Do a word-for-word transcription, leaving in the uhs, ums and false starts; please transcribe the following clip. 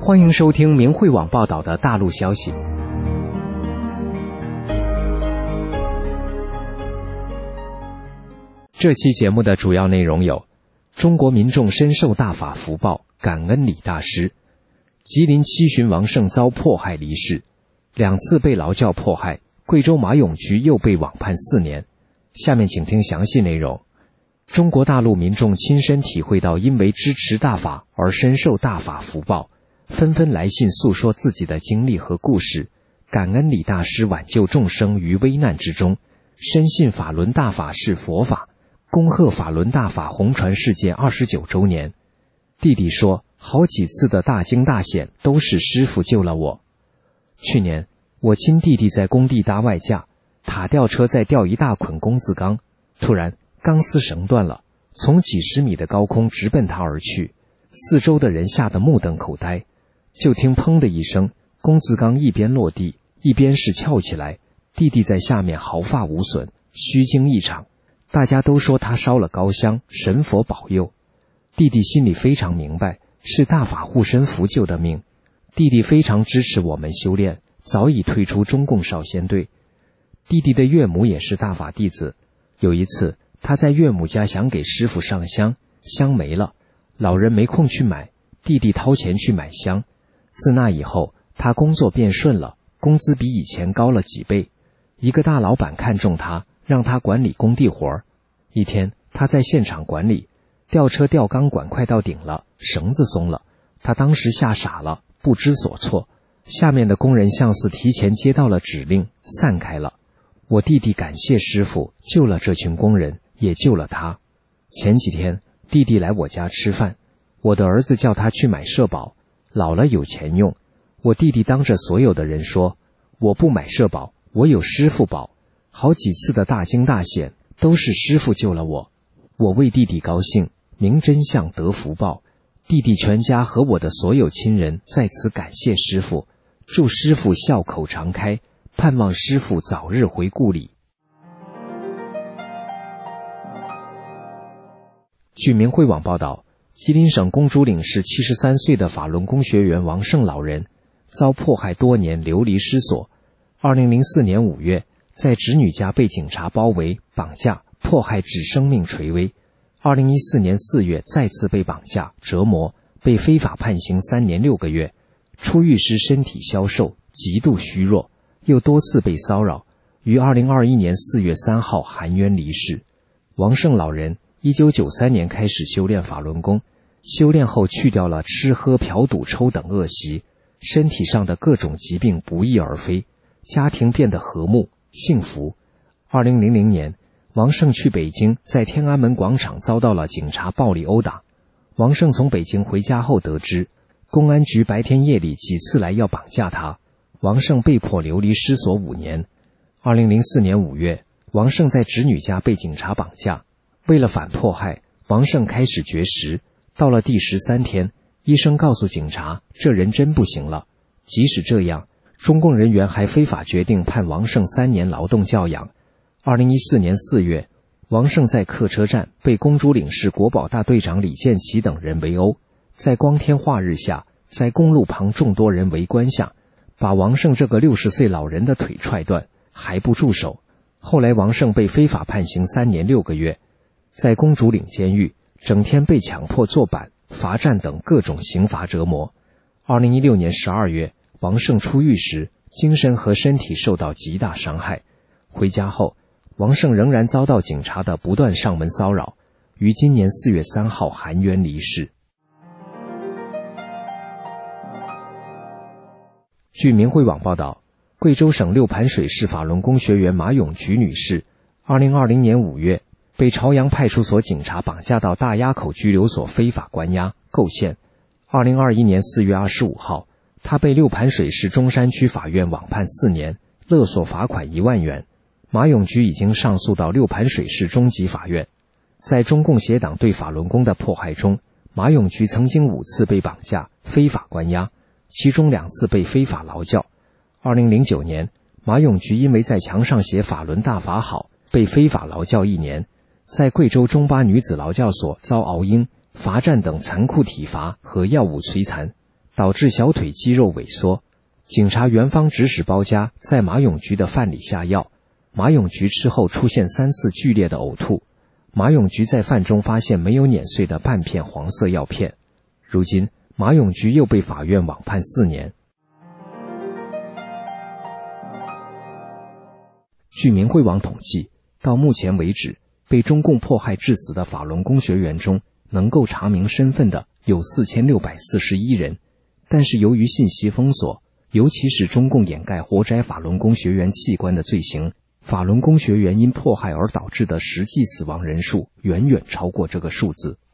欢迎收听明慧网报道的大陆消息。这期节目的主要内容有：中国民众深受大法福报，感恩李大师；吉林七旬王胜遭迫害离世，两次被劳教迫害，贵州马永菊又被网判四年。下面请听详细内容。中国大陆民众亲身体会到因为支持大法而深受大法福报，纷纷来信诉说自己的经历和故事，感恩李大师挽救众生于危难之中，深信法轮大法是佛法，恭贺法轮大法红传世界二十九周年。弟弟说，好几次的大惊大险都是师父救了我。去年我亲弟弟在工地搭外架，塔吊车在吊一大捆工字钢，突然钢丝绳断了，从几十米的高空直奔他而去，四周的人吓得目瞪口呆。就听砰的一声，工字钢一边落地，一边是翘起来，弟弟在下面毫发无损，虚惊一场。大家都说他烧了高香，神佛保佑。弟弟心里非常明白，是大法护身符救的命。弟弟非常支持我们修炼，早已退出中共少先队。弟弟的岳母也是大法弟子，有一次他在岳母家想给师父上香，香没了，老人没空去买，弟弟掏钱去买香。自那以后，他工作变顺了，工资比以前高了几倍。一个大老板看中他，让他管理工地活。一天他在现场管理，吊车吊钢管快到顶了，绳子松了，他当时吓傻了，不知所措。下面的工人像是提前接到了指令，散开了。我弟弟感谢师父救了这群工人，也救了他。前几天弟弟来我家吃饭，我的儿子叫他去买社保，老了有钱用。我弟弟当着所有的人说，我不买社保，我有师父保。好几次的大惊大险都是师父救了我。我为弟弟高兴，明真相得福报。弟弟全家和我的所有亲人在此感谢师父，祝师父笑口常开，盼望师父早日回故里。据明慧网报道，吉林省公主岭市七十三岁的法轮功学员王胜老人遭迫害多年，流离失所。二零零四年五月，在侄女家被警察包围、绑架、迫害致生命垂危。二零一四年四月再次被绑架、折磨，被非法判刑三年六个月。出狱时身体消瘦，极度虚弱，又多次被骚扰，于二零二一年四月三号含冤离世。王胜老人一九九三年开始修炼法轮功，修炼后去掉了吃喝嫖赌抽等恶习，身体上的各种疾病不翼而飞，家庭变得和睦幸福。二零零零年，王胜去北京，在天安门广场遭到了警察暴力殴打。王胜从北京回家后得知，公安局白天夜里几次来要绑架他，王胜被迫流离失所五年。二零零四年五月，王胜在侄女家被警察绑架，为了反迫害，王胜开始绝食。到了第十三天，医生告诉警察，这人真不行了。即使这样，中共人员还非法决定判王胜三年劳动教养。二零一四年四月，王胜在客车站被公主岭市国保大队长李建奇等人围殴，在光天化日下，在公路旁众多人围观下，把王胜这个六十岁老人的腿踹断，还不住手。后来王胜被非法判刑三年六个月，在公主岭监狱整天被强迫坐板、罚站等各种刑罚折磨。二零一六年十二月，王胜出狱时，精神和身体受到极大伤害。回家后，王胜仍然遭到警察的不断上门骚扰，于今年四月三号含冤离世。据明慧网报道，贵州省六盘水市法轮功学员马永菊女士，二零二零年五月被朝阳派出所警察绑架到大垭口拘留所非法关押构陷。二零二一年四月二十五号，她被六盘水市中山区法院网判四年，勒索罚款一万元。马永菊已经上诉到六盘水市中级法院。在中共邪党对法轮功的迫害中，马永菊曾经五次被绑架、非法关押，其中两次被非法劳教。二零零九年，马永菊因为在墙上写法轮大法好，被非法劳教一年，在贵州中巴女子劳教所遭熬鹰、罚站等残酷体罚和药物摧残。 导致小腿肌肉萎缩。警察园方指使包家在马永菊的饭里下药，马永菊吃后出现三次剧烈的呕吐。马永菊在饭中发现没有碾碎的半片黄色药片。如今马永菊又被法院网判四年。据明慧网统计，到目前为止，被中共迫害致死的法轮功学员中，能够查明身份的有四千六百四十一人，但是由于信息封锁，尤其是中共掩盖活摘法轮功学员器官的罪行，法轮功学员因迫害而导致的实际死亡人数远远超过这个数字。